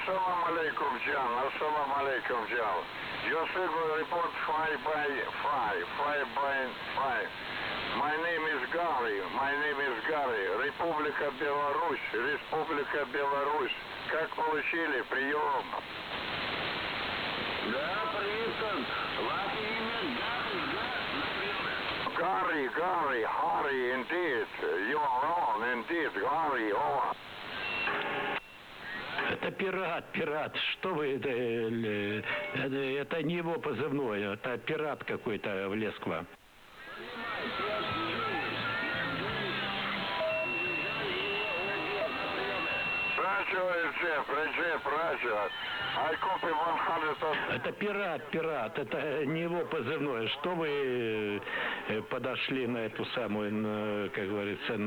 Assalamu alaikum, John. Assalamu alaikum, John. Your signal report 5 by 5. 5 by 5. My name is Gary. My name is Gary. Республика Беларусь. Республика Беларусь. Как получили? Прием. Да, приветствую. Ваше имя Гary, да, на приеме. Gary, Harry, indeed. You are on, indeed. Gary, over. Это пират. Что вы, это не его позывной, это пират какой-то влез к вам. Roger. I copy 100. Это пират, это не его позывной. Что вы подошли на эту самую, как говорится,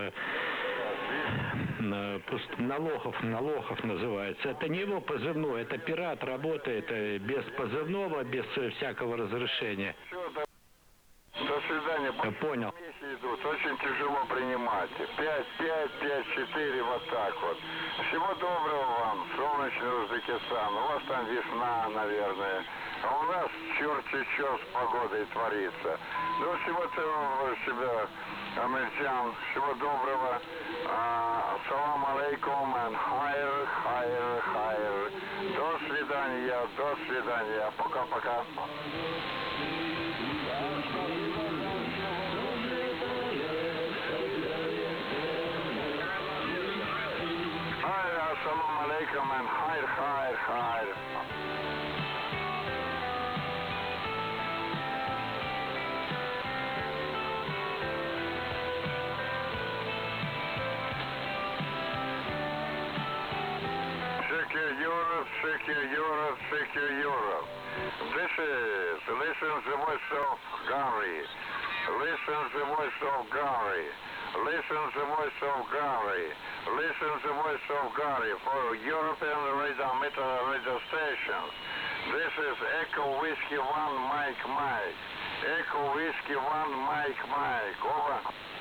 на Лохов называется. Это не его позывной, это пират работает без позывного, без всякого разрешения. До свидания. Понял. Идут. Очень тяжело принимать. 5-4, вот так вот. Всего доброго вам, солнечный Узбекистан. У вас там весна, наверное. А у нас черти что с погодой творится. Ну, всего-то себя, Амельчан, всего доброго. Ассаламу алейкум, and higher. До свидания. Пока-пока. Assalamu alaikum and khair. Secure Europe. This is, listen to the voice of Gary. Listen to the voice of Gary. Listen to the voice of Gary. Listen to the voice of Gary for European radio stations. This is Echo Whiskey 1 Mike. Echo Whiskey 1 Mike. Over.